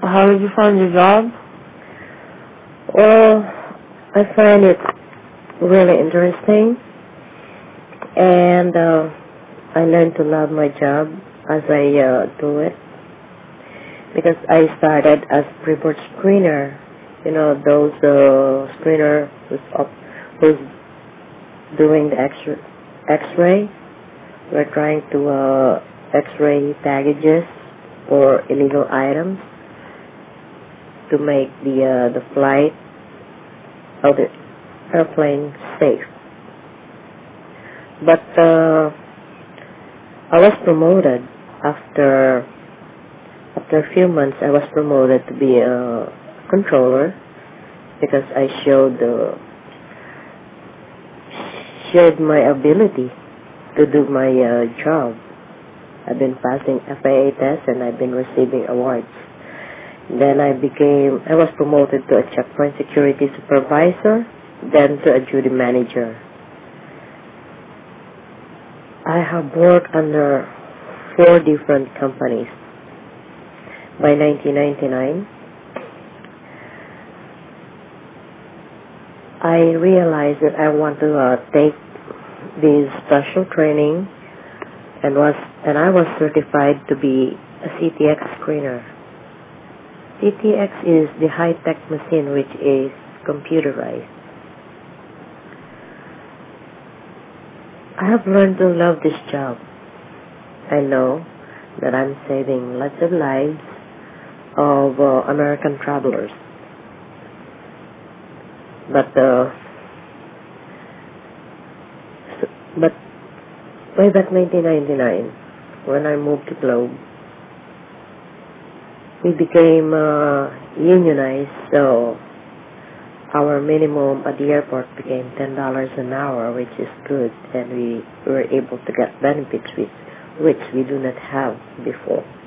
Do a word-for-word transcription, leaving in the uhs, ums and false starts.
How did you find your job? Well, I find it really interesting, and uh, I learned to love my job as I uh, do it, because I started as pre-board screener. You know, those uh, screener who's, up, who's doing the X- X-ray. We're trying to uh, X-ray packages or illegal items to make the uh, the flight of the airplane safe. But uh, I was promoted after after a few months. I was promoted to be a controller because I showed uh, showed my ability to do my uh, job. I've been passing F A A tests and I've been receiving awards. Then I became, I was promoted to a checkpoint security supervisor, then to a duty manager. I have worked under four different companies. By nineteen ninety-nine, I realized that I want to uh, take this special training and was and I was certified to be a C T X screener. C T X is the high-tech machine which is computerized. I have learned to love this job. I know that I'm saving lots of lives of uh, American travelers. But uh, but way back nineteen ninety-nine, when I moved to Globe, we became uh, unionized, so our minimum at the airport became ten dollars an hour, which is good, and we were able to get benefits which, which we do not have before.